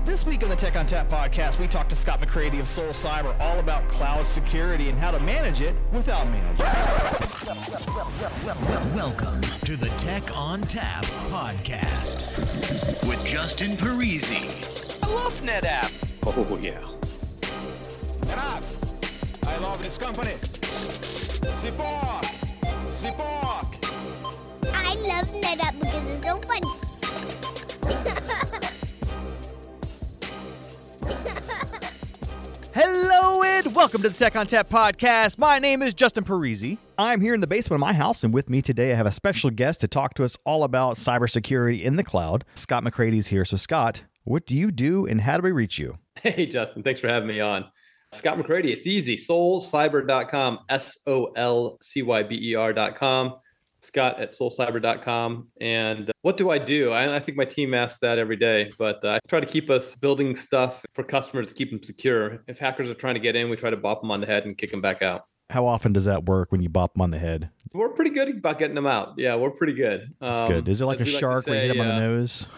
This week on the Tech on Tap podcast, we talked to Scott McCready of Soul Cyber all about cloud security and how to manage it without managing it. Welcome to the Tech on Tap podcast with Justin Parisi. I love NetApp. Oh, yeah. NetApp. I love this company. Support. I love NetApp because it's so funny. Hello and welcome to the Tech on Tap podcast. My name is Justin Parisi. I'm here in the basement of my house, and with me today I have a special guest to talk to us all about cybersecurity in the cloud. Scott McCready's here. So Scott, what do you do and how do we reach you? Hey, Justin. Thanks for having me on. Scott McCready. It's easy. Soulcyber.com, SOLCYBER.com. Scott at soulcyber.com. And what do I do? I think my team asks that every day, but I try to keep us building stuff for customers to keep them secure. If hackers are trying to get in, we try to bop them on the head and kick them back out. How often does that work when you bop them on the head? We're pretty good about getting them out. Yeah, we're pretty good. That's good. Is it like a shark where you hit them on the nose?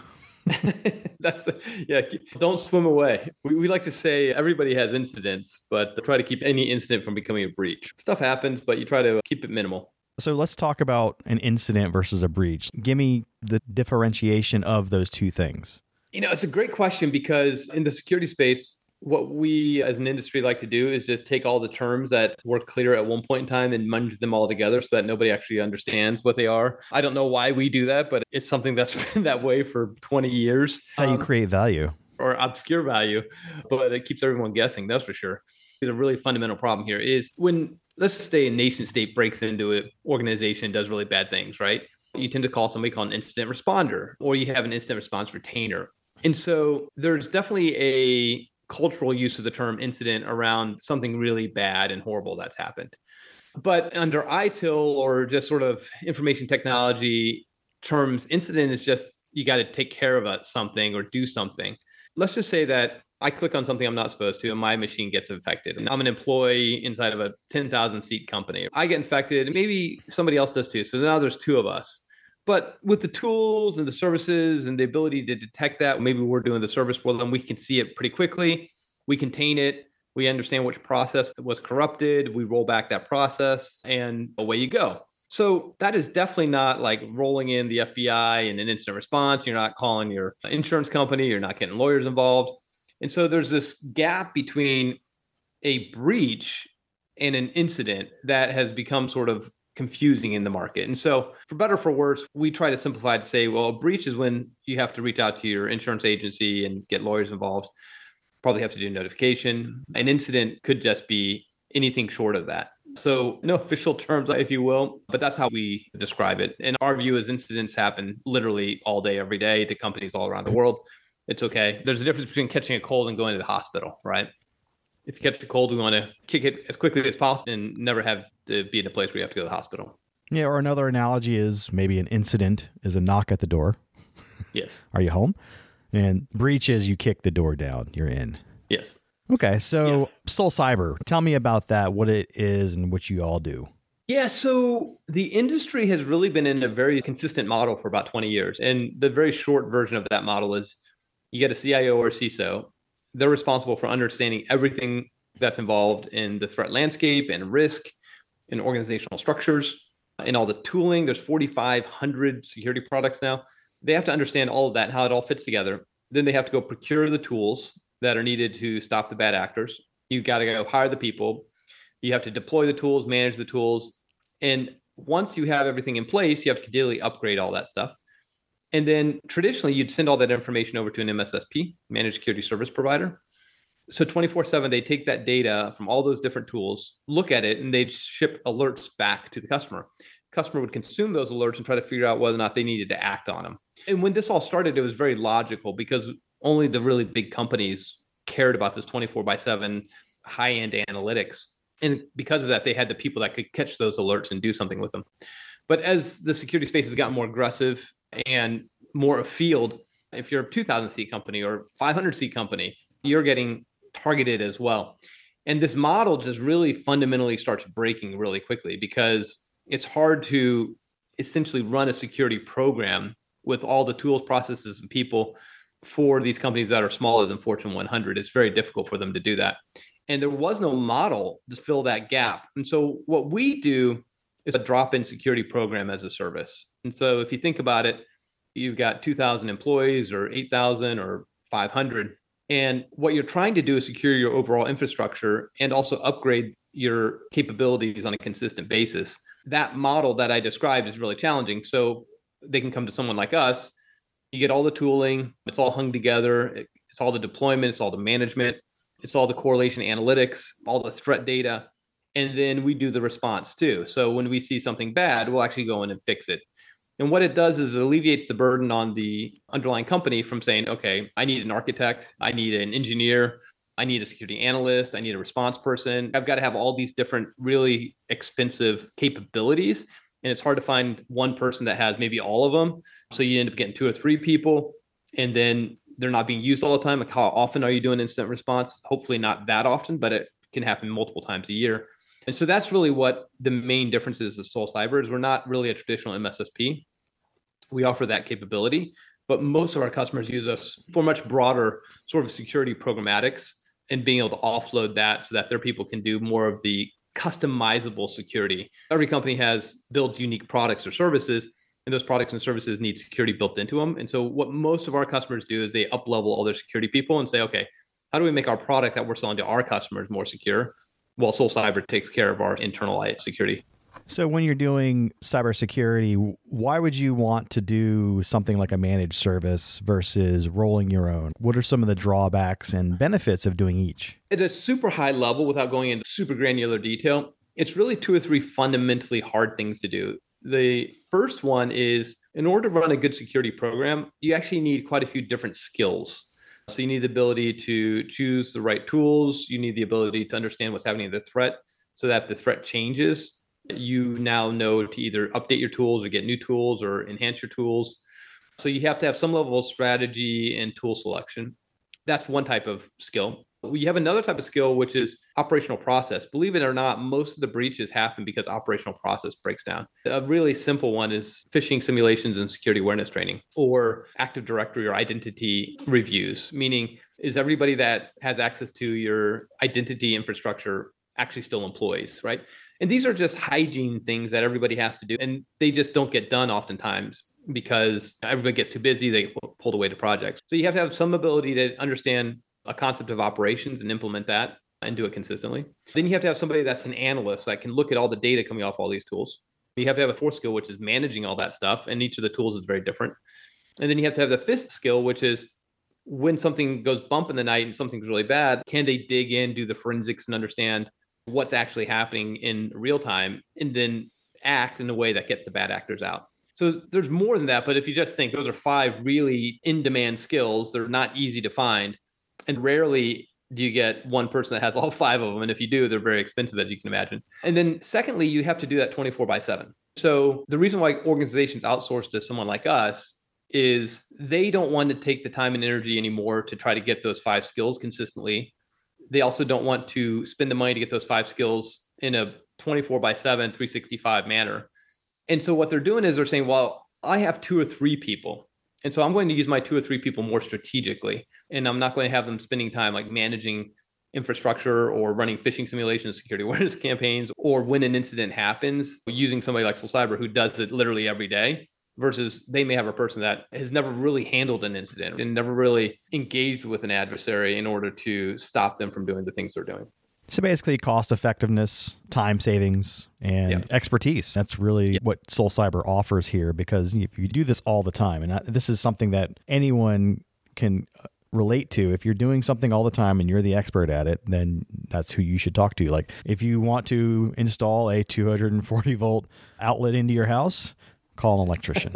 Don't swim away. We like to say everybody has incidents, but try to keep any incident from becoming a breach. Stuff happens, but you try to keep it minimal. So let's talk about an incident versus a breach. Give me the differentiation of those two things. It's a great question because in the security space, what we as an industry like to do is just take all the terms that were clear at one point in time and munge them all together so that nobody actually understands what they are. I don't know why we do that, but it's something that's been that way for 20 years. How you create value. Or obscure value, but it keeps everyone guessing, that's for sure. The really fundamental problem here is when, let's just say a nation state breaks into an organization, does really bad things, right? You tend to call somebody called an incident responder, or you have an incident response retainer. And so there's definitely a cultural use of the term incident around something really bad and horrible that's happened. But under ITIL or just sort of information technology terms, incident is just, you got to take care of something or do something. Let's just say that I click on something I'm not supposed to and my machine gets infected. And I'm an employee inside of a 10,000 seat company. I get infected and maybe somebody else does too. So now there's two of us. But with the tools and the services and the ability to detect that, maybe we're doing the service for them. We can see it pretty quickly. We contain it. We understand which process was corrupted. We roll back that process and away you go. So that is definitely not like rolling in the FBI and an incident response. You're not calling your insurance company. You're not getting lawyers involved. And so there's this gap between a breach and an incident that has become sort of confusing in the market. And so for better or for worse, we try to simplify to say, well, a breach is when you have to reach out to your insurance agency and get lawyers involved. Probably have to do notification. An incident could just be anything short of that. So no official terms, if you will, but that's how we describe it. And our view is incidents happen literally all day, every day to companies all around the world. It's okay. There's a difference between catching a cold and going to the hospital, right? If you catch the cold, we want to kick it as quickly as possible and never have to be in a place where you have to go to the hospital. Yeah, or another analogy is maybe an incident is a knock at the door. Yes. Are you home? And breach is you kick the door down. You're in. Yes. Okay, so Soul Cyber, tell me about that, what it is and what you all do. Yeah, so the industry has really been in a very consistent model for about 20 years. And the very short version of that model is you get a CIO or CISO. They're responsible for understanding everything that's involved in the threat landscape and risk and organizational structures and all the tooling. There's 4,500 security products now. They have to understand all of that and how it all fits together. Then they have to go procure the tools that are needed to stop the bad actors. You've got to go hire the people. You have to deploy the tools, manage the tools. And once you have everything in place, you have to continually upgrade all that stuff. And then traditionally, you'd send all that information over to an MSSP, managed security service provider. So 24/7, they take that data from all those different tools, look at it, and they'd ship alerts back to the customer. Customer would consume those alerts and try to figure out whether or not they needed to act on them. And when this all started, it was very logical because only the really big companies cared about this 24/7 high-end analytics. And because of that, they had the people that could catch those alerts and do something with them. But as the security space has gotten more aggressive and more afield, if you're a 2,000 seat company or 500 seat company, you're getting targeted as well. And this model just really fundamentally starts breaking really quickly because it's hard to essentially run a security program with all the tools, processes, and people for these companies that are smaller than Fortune 100, it's very difficult for them to do that. And there was no model to fill that gap. And so what we do is a drop-in security program as a service. And so if you think about it, you've got 2,000 employees or 8,000 or 500. And what you're trying to do is secure your overall infrastructure and also upgrade your capabilities on a consistent basis. That model that I described is really challenging. So they can come to someone like us. You get all the tooling, it's all hung together, it's all the deployment, it's all the management, it's all the correlation analytics, all the threat data, and then we do the response too. So when we see something bad, we'll actually go in and fix it. And what it does is it alleviates the burden on the underlying company from saying, okay, I need an architect, I need an engineer, I need a security analyst, I need a response person. I've got to have all these different really expensive capabilities. And it's hard to find one person that has maybe all of them. So you end up getting 2 or 3 people, and then they're not being used all the time. Like, how often are you doing incident response? Hopefully not that often, but it can happen multiple times a year. And so that's really what the main difference is of Soul Cyber is we're not really a traditional MSSP. We offer that capability, but most of our customers use us for much broader sort of security programmatics and being able to offload that so that their people can do more of the customizable security. Every company builds unique products or services, and those products and services need security built into them. And so what most of our customers do is they up-level all their security people and say, okay, how do we make our product that we're selling to our customers more secure? Well, Soul Cyber takes care of our internal security. So when you're doing cybersecurity, why would you want to do something like a managed service versus rolling your own? What are some of the drawbacks and benefits of doing each? At a super high level, without going into super granular detail, it's really 2 or 3 fundamentally hard things to do. The first one is, in order to run a good security program, you actually need quite a few different skills. So you need the ability to choose the right tools. You need the ability to understand what's happening to the threat so that if the threat changes, you now know to either update your tools or get new tools or enhance your tools. So you have to have some level of strategy and tool selection. That's one type of skill. You have another type of skill, which is operational process. Believe it or not, most of the breaches happen because operational process breaks down. A really simple one is phishing simulations and security awareness training, or Active Directory or identity reviews, meaning is everybody that has access to your identity infrastructure actually still employees, right? And these are just hygiene things that everybody has to do. And they just don't get done oftentimes because everybody gets too busy. They get pulled away to projects. So you have to have some ability to understand a concept of operations and implement that and do it consistently. Then you have to have somebody that's an analyst that can look at all the data coming off all these tools. You have to have a 4th skill, which is managing all that stuff. And each of the tools is very different. And then you have to have the 5th skill, which is when something goes bump in the night and something's really bad, can they dig in, do the forensics and understand what's actually happening in real time, and then act in a way that gets the bad actors out. So there's more than that, but if you just think those are 5 really in-demand skills, they're not easy to find. And rarely do you get one person that has all 5 of them. And if you do, they're very expensive, as you can imagine. And then secondly, you have to do that 24/7. So the reason why organizations outsource to someone like us is they don't want to take the time and energy anymore to try to get those 5 skills consistently. They also don't want to spend the money to get those 5 skills in a 24/7, 365 manner. And so what they're doing is they're saying, well, I have 2 or 3 people. And so I'm going to use my 2 or 3 people more strategically. And I'm not going to have them spending time like managing infrastructure or running phishing simulations, security awareness campaigns, or when an incident happens, using somebody like Soul Cyber who does it literally every day, versus they may have a person that has never really handled an incident and never really engaged with an adversary in order to stop them from doing the things they're doing. So basically cost effectiveness, time savings, and expertise. That's really what Soul Cyber offers here, because if you do this all the time, and this is something that anyone can relate to. If you're doing something all the time and you're the expert at it, then that's who you should talk to. Like if you want to install a 240 volt outlet into your house, call an electrician.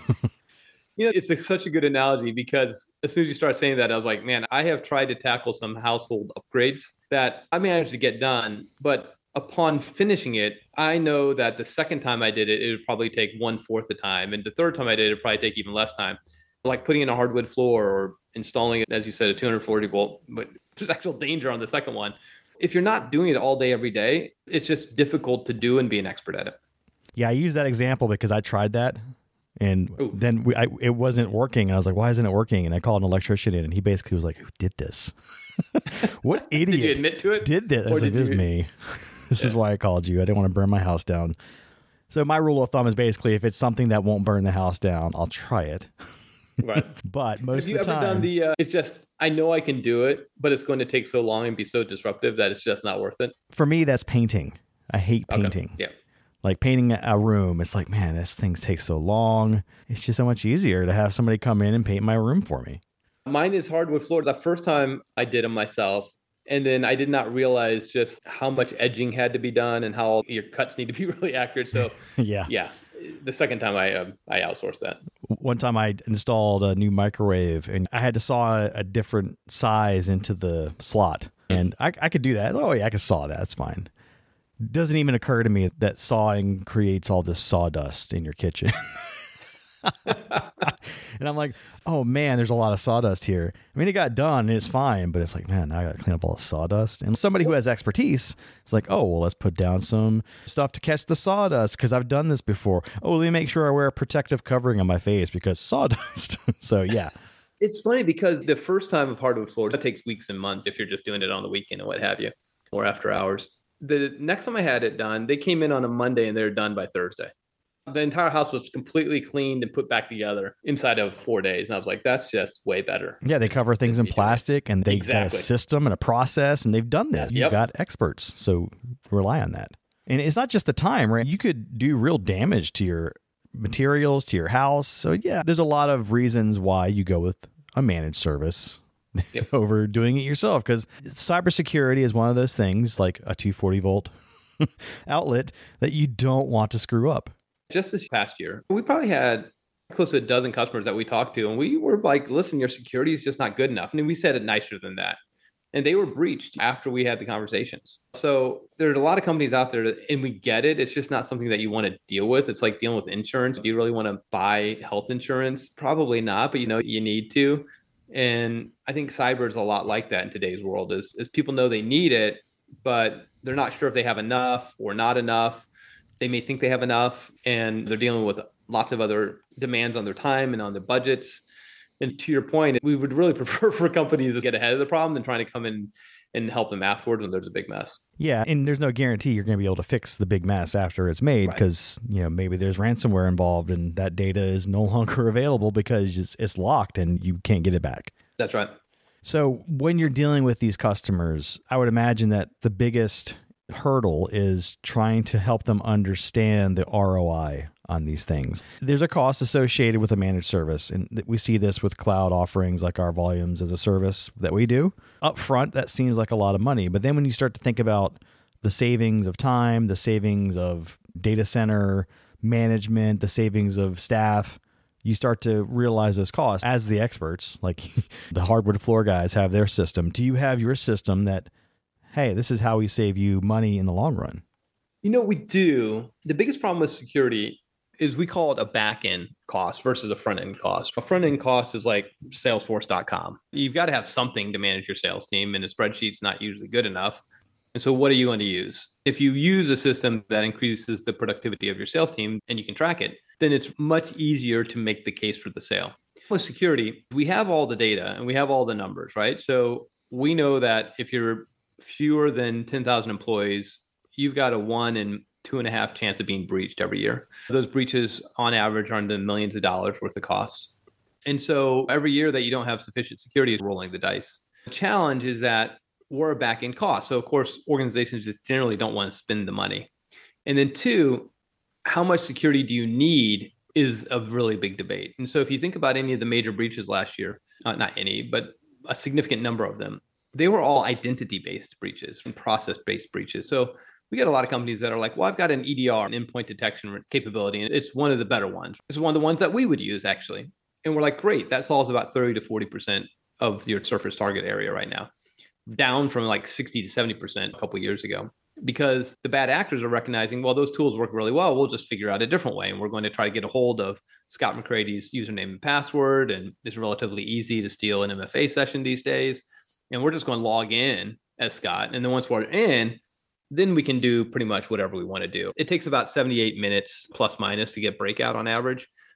It's such a good analogy, because as soon as you start saying that, I was like, man, I have tried to tackle some household upgrades that I managed to get done. But upon finishing it, I know that the second time I did it, it would probably take 1/4 the time. And the third time I did it, it'd probably take even less time. Like putting in a hardwood floor or installing, as you said, a 240 volt, but there's actual danger on the second one. If you're not doing it all day, every day, it's just difficult to do and be an expert at it. Yeah, I use that example because I tried that And Ooh. then it wasn't working. And I was like, why isn't it working? And I called an electrician in, and he basically was like, who did this? What idiot Did you admit to it? did this? I Or was like, did it was you- me. This is why I called you. I didn't want to burn my house down. So my rule of thumb is basically if it's something that won't burn the house down, I'll try it. Right. But most Have you of the ever time, done the, it's just, I know I can do it, but it's going to take so long and be so disruptive that it's just not worth it? for me, that's painting. I hate Okay. painting. Yeah. Like painting a room, it's like, man, this thing takes so long. It's just so much easier to have somebody come in and paint my room for me. Mine is hardwood floors. The first time I did them myself, and then I did not realize just how much edging had to be done and how your cuts need to be really accurate. So Yeah. yeah, the second time I outsourced that. One time I installed a new microwave, and I had to saw a different size into the slot. And I could do that. Oh, yeah, I could saw that. That's fine. Doesn't even occur to me that sawing creates all this sawdust in your kitchen. And I'm like, oh man, there's a lot of sawdust here. I mean, it got done and it's fine, but it's like, man, now I got to clean up all the sawdust. And somebody who has expertise is like, oh, well, let's put down some stuff to catch the sawdust because I've done this before. Oh, let me make sure I wear a protective covering on my face because sawdust. So yeah. It's funny because the first time of hardwood floors, that takes weeks and months if you're just doing it on the weekend and what have you, or after hours. The next time I had it done, they came in on a Monday and they were done by Thursday. The entire house was completely cleaned and put back together inside of 4 days. And I was like, that's just way better. Yeah, they cover things in plastic and they've got a Exactly. system and a process, and they've done this. You've Yep. got experts, so rely on that. And it's not just the time, right? You could do real damage to your materials, to your house. So yeah, there's a lot of reasons why you go with a managed service Yep. over doing it yourself, because cybersecurity is one of those things like a 240 volt outlet that you don't want to screw up. Just this past year, we probably had close to a dozen customers that we talked to, and we were like, listen, your security is just not good enough. And we said it nicer than that. And they were breached after we had the conversations. So there's a lot of companies out there, and we get it. It's just not something that you want to deal with. It's like dealing with insurance. Do you really want to buy health insurance? Probably not, but you need to. And I think cyber is a lot like that in today's world is people know they need it, but they're not sure if they have enough or not enough. They may think they have enough, and they're dealing with lots of other demands on their time and on their budgets. And to your point, we would really prefer for companies to get ahead of the problem than trying to come in and help them afterwards when there's a big mess. Yeah, and there's no guarantee you're going to be able to fix the big mess after it's made Right. because, maybe there's ransomware involved and that data is no longer available because it's locked and you can't get it back. That's right. So when you're dealing with these customers, I would imagine that the biggest hurdle is trying to help them understand the ROI on these things. There's a cost associated with a managed service, and we see this with cloud offerings like our Volumes as a service that we do. Up front, that seems like a lot of money, but then when you start to think about the savings of time, the savings of data center management, the savings of staff, you start to realize those costs as the experts, like the hardwood floor guys have their system. Do you have your system that, hey, this is how we save you money in the long run? We do. The biggest problem with security is we call it a back-end cost versus a front-end cost. A front-end cost is like Salesforce.com. You've got to have something to manage your sales team, and a spreadsheet's not usually good enough. And so what are you going to use? If you use a system that increases the productivity of your sales team and you can track it, then it's much easier to make the case for the sale. With security, we have all the data and we have all the numbers, right? So we know that if you're fewer than 10,000 employees, you've got a 1 in 2.5 chance of being breached every year. Those breaches on average are in the millions of dollars worth of costs. And so every year that you don't have sufficient security is rolling the dice. The challenge is that we're a back-end cost. So of course, organizations just generally don't want to spend the money. And then 2, how much security do you need is a really big debate. And so if you think about any of the major breaches last year, not any, but a significant number of them, they were all identity-based breaches and process-based breaches. So we got a lot of companies that are like, well, I've got an EDR, an endpoint detection capability, and it's one of the better ones. It's one of the ones that we would use, actually. And we're like, great, that solves about 30 to 40% of your surface target area right now, down from like 60 to 70% a couple of years ago. Because the bad actors are recognizing, well, those tools work really well. We'll just figure out a different way. And we're going to try to get a hold of Scott McCrady's username and password. And it's relatively easy to steal an MFA session these days. And we're just going to log in as Scott. And then once we're in, then we can do pretty much whatever we want to do. It takes about 78 minutes plus minus to get breakout on average.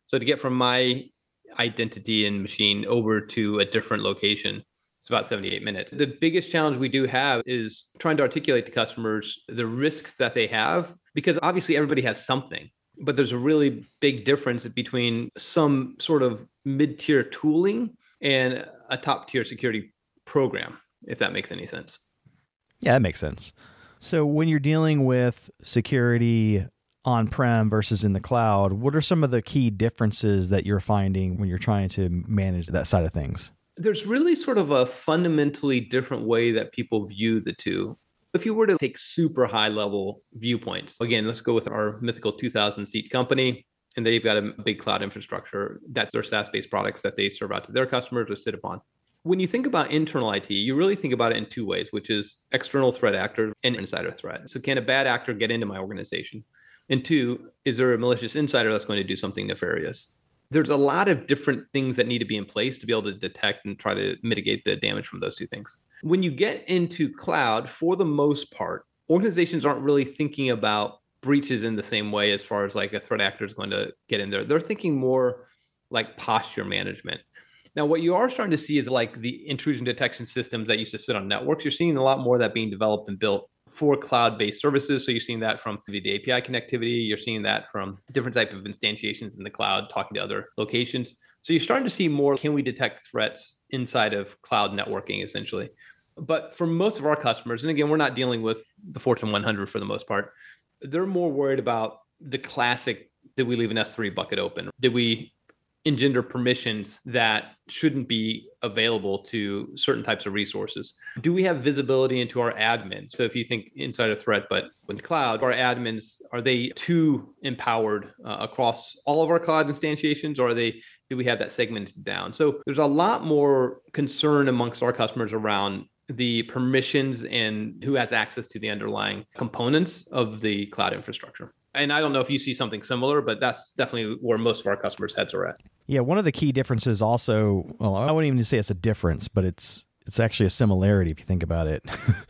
So to get from my identity and machine over to a different location, it's about 78 minutes. The biggest challenge we do have is trying to articulate to customers the risks that they have, because obviously everybody has something, but there's a really big difference between some sort of mid-tier tooling and a top-tier security program, if that makes any sense. Yeah, that makes sense. So when you're dealing with security on-prem versus in the cloud, what are some of the key differences that you're finding when you're trying to manage that side of things? There's really sort of a fundamentally different way that people view the two. If you were to take super high level viewpoints, again, let's go with our mythical 2,000 seat company, and they've got a big cloud infrastructure. That's their SaaS-based products that they serve out to their customers or sit upon. When you think about internal IT, you really think about it in two ways, which is external threat actor and insider threat. So can a bad actor get into my organization? And two, is there a malicious insider that's going to do something nefarious? There's a lot of different things that need to be in place to be able to detect and try to mitigate the damage from those two things. When you get into cloud, for the most part, organizations aren't really thinking about breaches in the same way as far as like a threat actor is going to get in there. They're thinking more like posture management. Now, what you are starting to see is like the intrusion detection systems that used to sit on networks. You're seeing a lot more of that being developed and built for cloud-based services. So you're seeing that from the API connectivity. You're seeing that from different type of instantiations in the cloud, talking to other locations. So you're starting to see more, can we detect threats inside of cloud networking, essentially? But for most of our customers, and again, we're not dealing with the Fortune 100 for the most part, they're more worried about the classic, did we leave an S3 bucket open? Did we engender permissions that shouldn't be available to certain types of resources? Do we have visibility into our admins? So if you think insider threat, but in cloud, our admins, are they too empowered across all of our cloud instantiations, or do we have that segmented down? So there's a lot more concern amongst our customers around the permissions and who has access to the underlying components of the cloud infrastructure. And I don't know if you see something similar, but that's definitely where most of our customers' heads are at. Yeah, one of the key differences also, well, I wouldn't even say it's a difference, but it's actually a similarity if you think about it.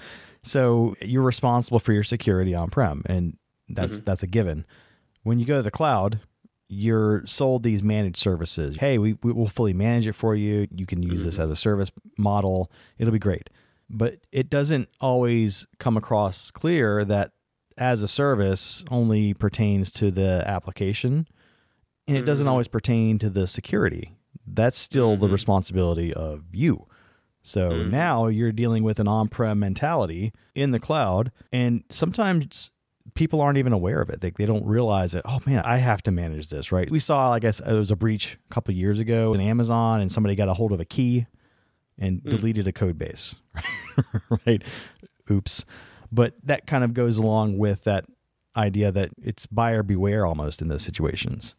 So you're responsible for your security on-prem, and that's a given. When you go to the cloud, you're sold these managed services. Hey, we will fully manage it for you. You can use this as a service model. It'll be great. But it doesn't always come across clear that as a service only pertains to the application, and it doesn't always pertain to the security. That's still the responsibility of you. So now you're dealing with an on-prem mentality in the cloud, and sometimes people aren't even aware of it. They don't realize that, oh man, I have to manage this, right? We saw, I guess it was a breach a couple of years ago in Amazon, and somebody got a hold of a key and deleted a code base, right? Oops. But that kind of goes along with that idea that it's buyer beware almost in those situations.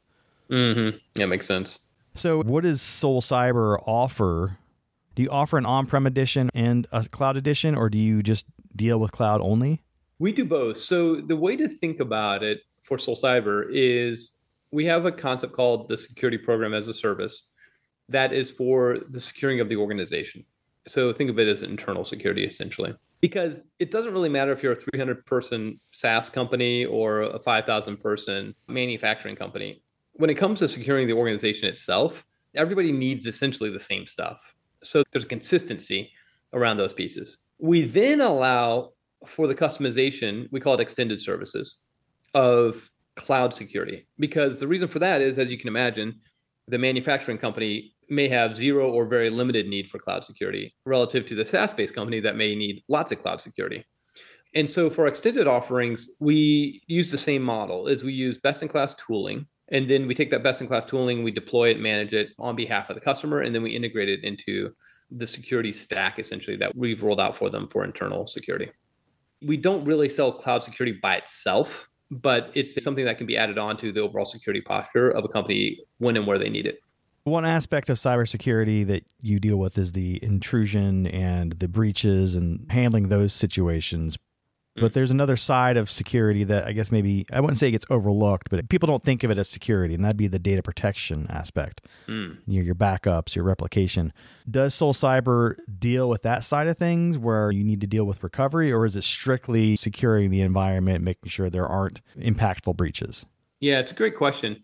That makes sense. So what does Soul Cyber offer? Do you offer an on-prem edition and a cloud edition, or do you just deal with cloud only? We do both. So the way to think about it for Soul Cyber is we have a concept called the security program as a service that is for the securing of the organization. So think of it as internal security, essentially. Because it doesn't really matter if you're a 300-person SaaS company or a 5,000-person manufacturing company. When it comes to securing the organization itself, everybody needs essentially the same stuff. So there's consistency around those pieces. We then allow for the customization, we call it extended services, of cloud security. Because the reason for that is, as you can imagine, the manufacturing company may have zero or very limited need for cloud security relative to the SaaS-based company that may need lots of cloud security. And so for extended offerings, we use the same model as we use best-in-class tooling. And then we take that best-in-class tooling, we deploy it, manage it on behalf of the customer, and then we integrate it into the security stack, essentially, that we've rolled out for them for internal security. We don't really sell cloud security by itself, but it's something that can be added on to the overall security posture of a company when and where they need it. One aspect of cybersecurity that you deal with is the intrusion and the breaches and handling those situations. But there's another side of security that I guess maybe, I wouldn't say it gets overlooked, but people don't think of it as security, and that'd be the data protection aspect. Your backups, your replication. Does Soul Cyber deal with that side of things where you need to deal with recovery, or is it strictly securing the environment, making sure there aren't impactful breaches? Yeah, it's a great question.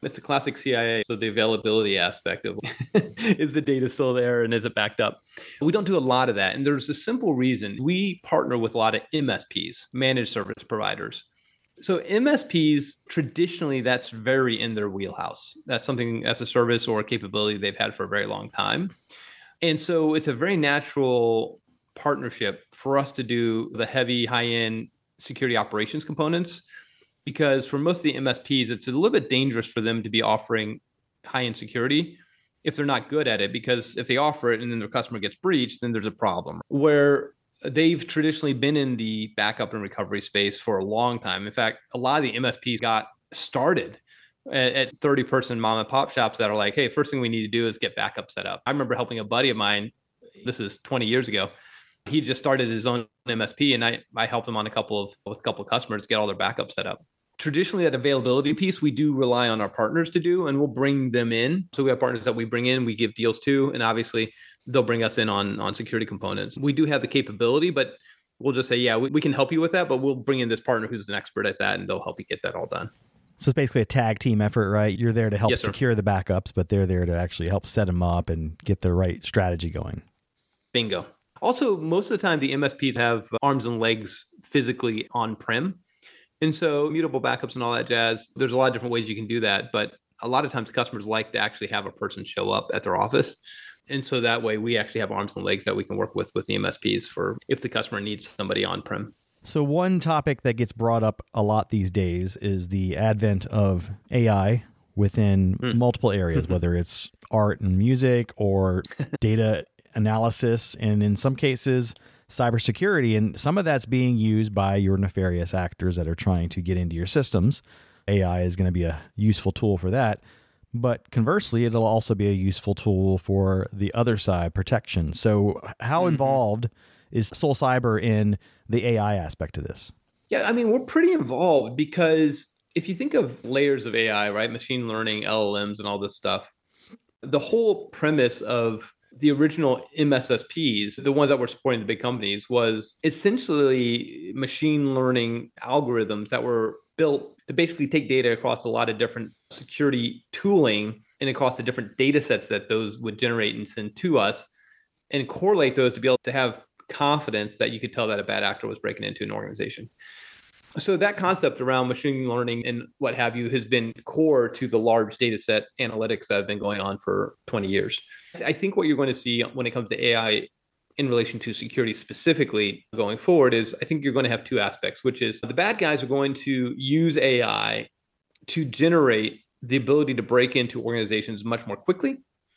It's the classic CIA. So the availability aspect of is the data still there and is it backed up? We don't do a lot of that. And there's a simple reason. We partner with a lot of MSPs, managed service providers. So MSPs, traditionally, that's very in their wheelhouse. That's something as a service or a capability they've had for a very long time. And so it's a very natural partnership for us to do the heavy, high-end security operations components, because for most of the MSPs, it's a little bit dangerous for them to be offering high-end security if they're not good at it, because if they offer it and then their customer gets breached, then there's a problem. Where they've traditionally been in the backup and recovery space for a long time. In fact, a lot of the MSPs got started at 30-person mom and pop shops that are like, hey, first thing we need to do is get backup set up. I remember helping a buddy of mine, this is 20 years ago. He just started his own MSP, and I helped him on with a couple of customers get all their backup set up. Traditionally, that availability piece, we do rely on our partners to do, and we'll bring them in. So we have partners that we bring in, we give deals to, and obviously they'll bring us in on security components. We do have the capability, but we'll just say, yeah, we can help you with that, but we'll bring in this partner who's an expert at that, and they'll help you get that all done. So it's basically a tag team effort, right? You're there to help secure the backups, but they're there to actually help set them up and get the right strategy going. Bingo. Also, most of the time, the MSPs have arms and legs physically on-prem. And so mutable backups and all that jazz, there's a lot of different ways you can do that. But a lot of times customers like to actually have a person show up at their office. And so that way we actually have arms and legs that we can work with the MSPs for if the customer needs somebody on-prem. So one topic that gets brought up a lot these days is the advent of AI within multiple areas, whether it's art and music or data analysis, and in some cases, cybersecurity. And some of that's being used by your nefarious actors that are trying to get into your systems. AI is going to be a useful tool for that. But conversely, it'll also be a useful tool for the other side, protection. So how involved is Soul Cyber in the AI aspect of this? Yeah, I mean, we're pretty involved because if you think of layers of AI, right, machine learning, LLMs, and all this stuff, the whole premise of the original MSSPs, the ones that were supporting the big companies, was essentially machine learning algorithms that were built to basically take data across a lot of different security tooling and across the different data sets that those would generate and send to us, and correlate those to be able to have confidence that you could tell that a bad actor was breaking into an organization. So that concept around machine learning and what have you has been core to the large data set analytics that have been going on for 20 years. I think what you're going to see when it comes to AI in relation to security specifically going forward is I think you're going to have two aspects, which is the bad guys are going to use AI to generate the ability to break into organizations much more quickly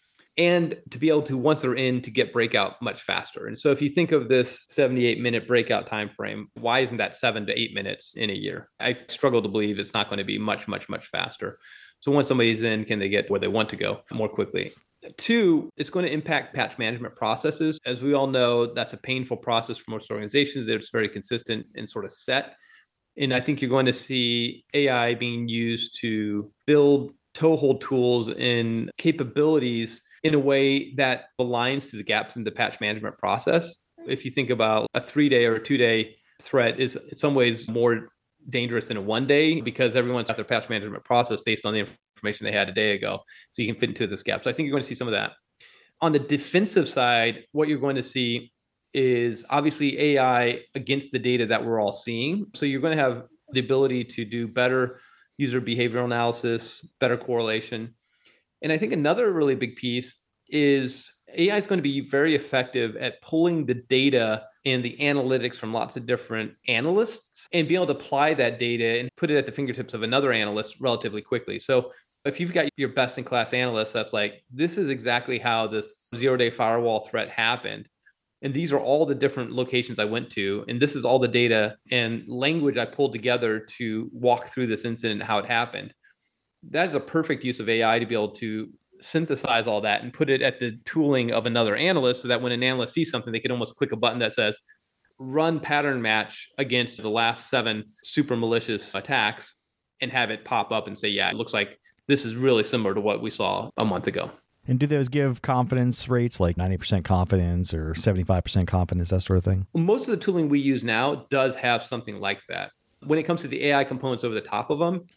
and to be able to, once they're in, to get breakout much faster. And so if you think of this 78-minute breakout time frame, why isn't that 7 to 8 minutes in a year? I struggle to believe it's not going to be much, much, much faster. So once somebody's in, can they get where they want to go more quickly? Two, it's going to impact patch management processes. As we all know, that's a painful process for most organizations. It's very consistent and sort of set. And I think you're going to see AI being used to build toehold tools and capabilities in a way that aligns to the gaps in the patch management process. If you think about a 3-day or a 2-day threat is in some ways more dangerous than a 1-day because everyone's got their patch management process based on the information they had a day ago. So you can fit into this gap. So I think you're going to see some of that. On the defensive side, what you're going to see is obviously AI against the data that we're all seeing. So you're going to have the ability to do better user behavioral analysis, better correlation. And I think another really big piece is AI is going to be very effective at pulling the data and the analytics from lots of different analysts and be able to apply that data and put it at the fingertips of another analyst relatively quickly. So if you've got your best in class analyst, that's like, this is exactly how this 0-day firewall threat happened. And these are all the different locations I went to. And this is all the data and language I pulled together to walk through this incident, how it happened. That is a perfect use of AI to be able to synthesize all that and put it at the tooling of another analyst so that when an analyst sees something, they can almost click a button that says, run pattern match against the last 7 super malicious attacks and have it pop up and say, yeah, it looks like this is really similar to what we saw a month ago. And do those give confidence rates like 90% confidence or 75% confidence, that sort of thing? Most of the tooling we use now does have something like that. When it comes to the AI components over the top of them,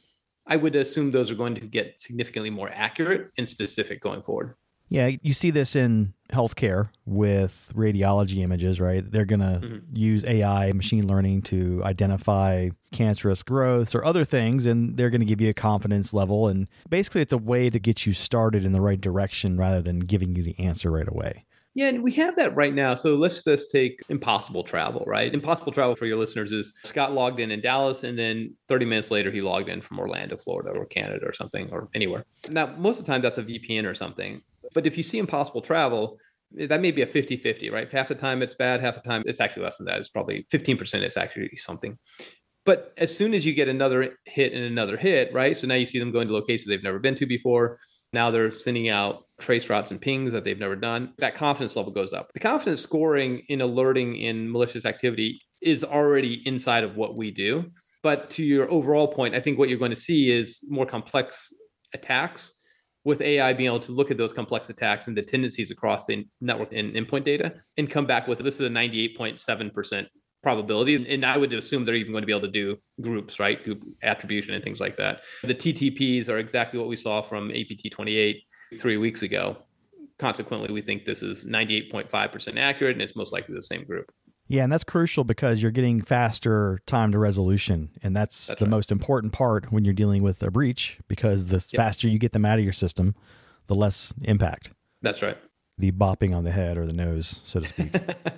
I would assume those are going to get significantly more accurate and specific going forward. Yeah, you see this in healthcare with radiology images, right? They're going to use AI, machine learning, to identify cancerous growths or other things, and they're going to give you a confidence level. And basically, it's a way to get you started in the right direction rather than giving you the answer right away. Yeah, and we have that right now. So let's just take Impossible Travel, right? Impossible Travel, for your listeners, is Scott logged in Dallas, and then 30 minutes later, he logged in from Orlando, Florida, or Canada or something, or anywhere. Now, most of the time, that's a VPN or something. But if you see Impossible Travel, that may be a 50-50, right? Half the time it's bad, half the time it's actually less than that. It's probably 15% is actually something. But as soon as you get another hit and another hit, right? So now you see them going to locations they've never been to before. Now they're sending out trace routes and pings that they've never done. That confidence level goes up. The confidence scoring in alerting in malicious activity is already inside of what we do. But to your overall point, I think what you're going to see is more complex attacks, with AI being able to look at those complex attacks and the tendencies across the network and endpoint data and come back with, this is a 98.7% probability. And I would assume they're even going to be able to do groups, right? Group attribution and things like that. The TTPs are exactly what we saw from APT 28 3 weeks ago. Consequently, we think this is 98.5% accurate, and it's most likely the same group. Yeah, and that's crucial because you're getting faster time to resolution. And that's the right. most important part when you're dealing with a breach, because the faster you get them out of your system, the less impact. That's right. The bopping on the head or the nose, so to speak.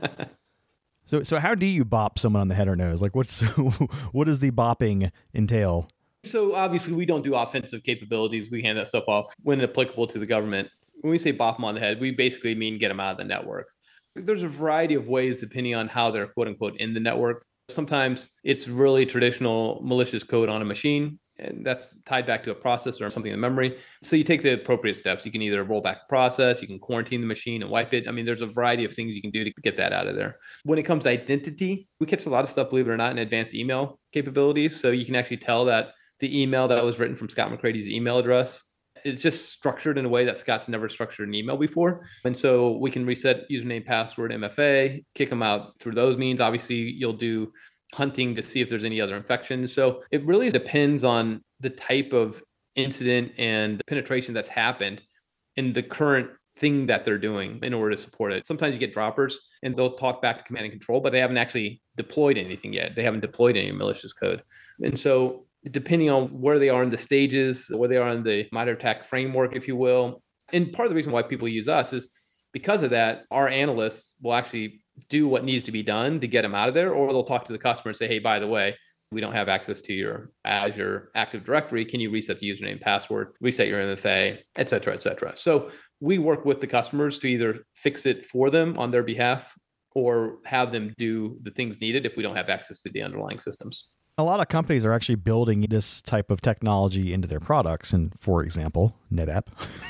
So how do you bop someone on the head or nose? Like, what does the bopping entail? So obviously, we don't do offensive capabilities. We hand that stuff off when applicable to the government. When we say bop them on the head, we basically mean get them out of the network. There's a variety of ways depending on how they're quote unquote in the network. Sometimes it's really traditional malicious code on a machine, and that's tied back to a processor or something in memory. So you take the appropriate steps. You can either roll back the process, you can quarantine the machine and wipe it. I mean, there's a variety of things you can do to get that out of there. When it comes to identity, we catch a lot of stuff, believe it or not, in advanced email capabilities. So you can actually tell that the email that was written from Scott McCrady's email address, it's just structured in a way that Scott's never structured an email before. And so we can reset username, password, MFA, kick them out through those means. Obviously, you'll do hunting to see if there's any other infections. So it really depends on the type of incident and penetration that's happened in the current thing that they're doing in order to support it. Sometimes you get droppers and they'll talk back to command and control, but they haven't actually deployed anything yet. They haven't deployed any malicious code. And so depending on where they are in the stages, where they are in the MITRE ATT&CK framework, if you will. And part of the reason why people use us is because of that, our analysts will actually do what needs to be done to get them out of there, or they'll talk to the customer and say, hey, by the way, we don't have access to your Azure Active Directory. Can you reset the username and password, reset your MFA, et cetera, et cetera. So we work with the customers to either fix it for them on their behalf or have them do the things needed if we don't have access to the underlying systems. A lot of companies are actually building this type of technology into their products. And for example, NetApp,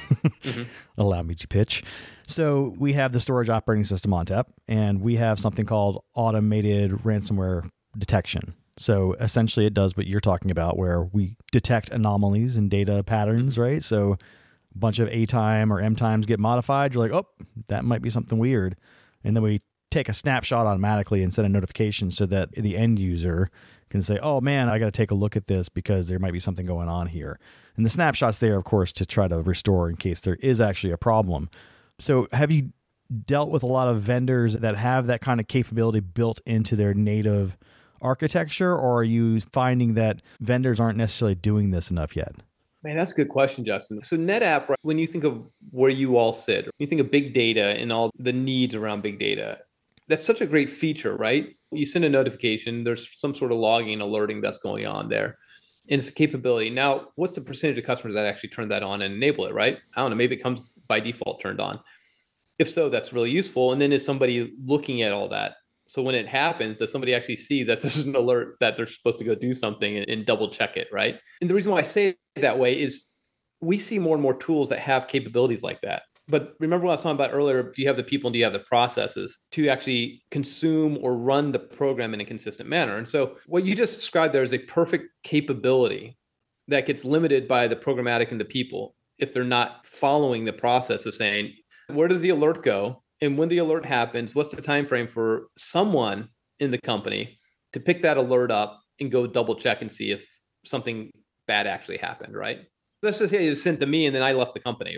allow me to pitch. So we have the storage operating system ONTAP, and we have something called automated ransomware detection. So essentially it does what you're talking about, where we detect anomalies in data patterns, right? So a bunch of A time or M times get modified. You're like, oh, that might be something weird. And then we take a snapshot automatically and send a notification so that the end user can say, oh man, I got to take a look at this because there might be something going on here. And the snapshot's there, of course, to try to restore in case there is actually a problem. So have you dealt with a lot of vendors that have that kind of capability built into their native architecture, or are you finding that vendors aren't necessarily doing this enough yet? Man, that's a good question, Justin. So NetApp, right, when you think of where you all sit, you think of big data and all the needs around big data, that's such a great feature, right? You send a notification, there's some sort of logging, alerting that's going on there. And it's a capability. Now, what's the percentage of customers that actually turn that on and enable it, right? I don't know, maybe it comes by default turned on. If so, that's really useful. And then is somebody looking at all that? So when it happens, does somebody actually see that there's an alert that they're supposed to go do something and double check it, right? And the reason why I say it that way is we see more and more tools that have capabilities like that. But remember what I was talking about earlier, do you have the people and do you have the processes to actually consume or run the program in a consistent manner? And so what you just described there is a perfect capability that gets limited by the programmatic and the people if they're not following the process of saying, where does the alert go? And when the alert happens, what's the time frame for someone in the company to pick that alert up and go double check and see if something bad actually happened, right? Let's just say it was sent to me and then I left the company.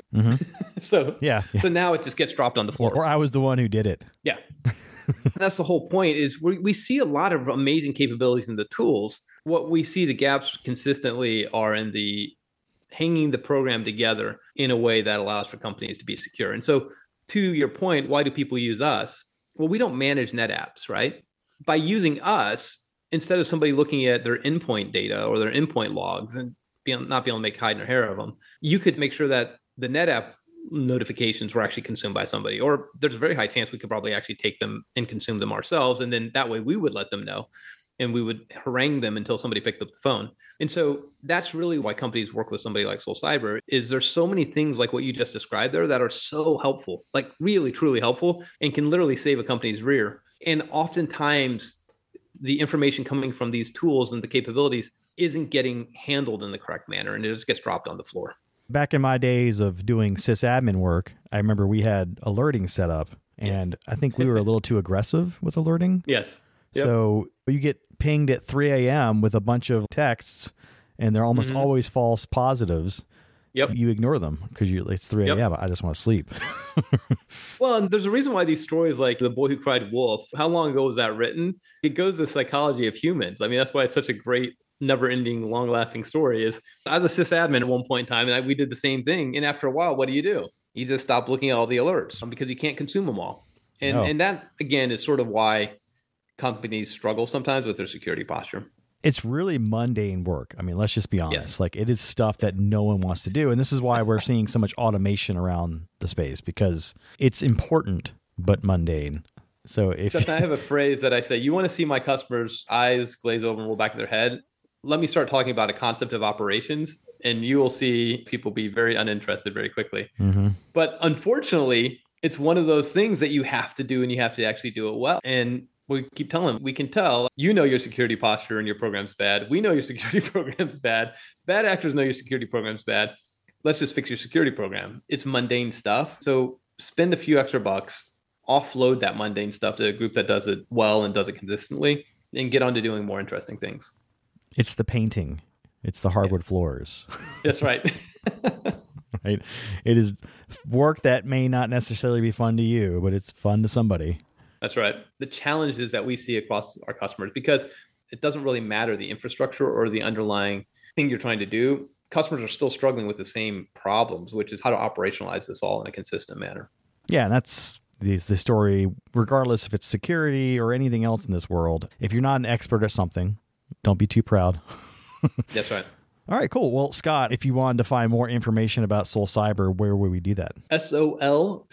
So now it just gets dropped on the floor. Or I was the one who did it. Yeah. That's the whole point is we see a lot of amazing capabilities in the tools. What we see the gaps consistently are in the hanging the program together in a way that allows for companies to be secure. And so to your point, why do people use us? Well, we don't manage NetApps, right? By using us, instead of somebody looking at their endpoint data or their endpoint logs and not be able to make hide nor hair of them, you could make sure that the NetApp notifications were actually consumed by somebody, or there's a very high chance we could probably actually take them and consume them ourselves. And then that way we would let them know and we would harangue them until somebody picked up the phone. And so that's really why companies work with somebody like SolCyber is there's so many things like what you just described there that are so helpful, like really, truly helpful and can literally save a company's rear. And oftentimes the information coming from these tools and the capabilities isn't getting handled in the correct manner and it just gets dropped on the floor. Back in my days of doing sysadmin work, I remember we had alerting set up and I think we were a little too aggressive with alerting. Yes. Yep. So you get pinged at 3 a.m. with a bunch of texts and they're almost always false positives. Yep. You ignore them because it's 3 a.m. I just want to sleep. Well, and there's a reason why these stories like The Boy Who Cried Wolf, how long ago was that written? It goes to the psychology of humans. I mean, that's why it's such a great, never-ending, long-lasting story is I was a sysadmin at one point in time and we did the same thing. And after a while, what do? You just stop looking at all the alerts because you can't consume them all. And that, again, is sort of why companies struggle sometimes with their security posture. It's really mundane work. I mean, let's just be honest. Yes. Like it is stuff that no one wants to do. And this is why we're seeing so much automation around the space because it's important, but mundane. So if Justin, I have a phrase that I say, you want to see my customers' eyes glaze over and roll back in their head. Let me start talking about a concept of operations and you will see people be very uninterested very quickly. But unfortunately, it's one of those things that you have to do and you have to actually do it well. And we keep telling them, we can tell, your security posture and your program's bad. We know your security program's bad. Bad actors know your security program's bad. Let's just fix your security program. It's mundane stuff. So spend a few extra bucks, offload that mundane stuff to a group that does it well and does it consistently, and get on to doing more interesting things. It's the painting. It's the hardwood floors. That's right. Right. It is work that may not necessarily be fun to you, but it's fun to somebody. That's right. The challenges that we see across our customers, because it doesn't really matter the infrastructure or the underlying thing you're trying to do. Customers are still struggling with the same problems, which is how to operationalize this all in a consistent manner. Yeah, and that's the story, regardless if it's security or anything else in this world. If you're not an expert at something, don't be too proud. That's right. All right, cool. Well, Scott, if you wanted to find more information about SolCyber, where would we do that? SolCyber,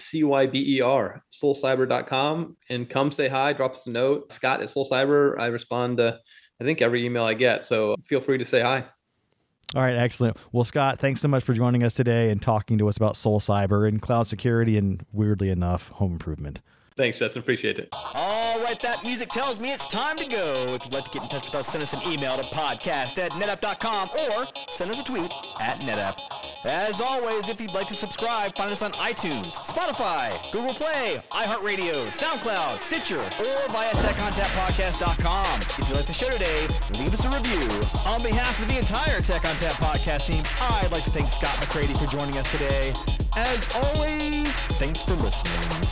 SolCyber.com, and come say hi, drop us a note. Scott at SolCyber. I respond to, I think, every email I get. So feel free to say hi. All right, excellent. Well, Scott, thanks so much for joining us today and talking to us about SolCyber and cloud security and, weirdly enough, home improvement. Thanks, Justin. Appreciate it. All right, that music tells me it's time to go. If you'd like to get in touch with us, send us an email to podcast@netapp.com or send us a tweet @netapp. As always, if you'd like to subscribe, find us on iTunes, Spotify, Google Play, iHeartRadio, SoundCloud, Stitcher, or via TechOnTapPodcast.com. If you like the show today, leave us a review. On behalf of the entire Tech on Tap podcast team, I'd like to thank Scott McCready for joining us today. As always, thanks for listening.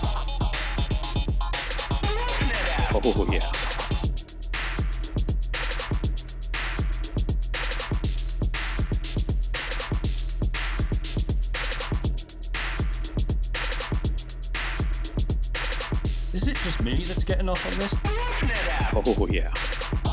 Oh, yeah. Is it just me that's getting off on this? Oh, yeah.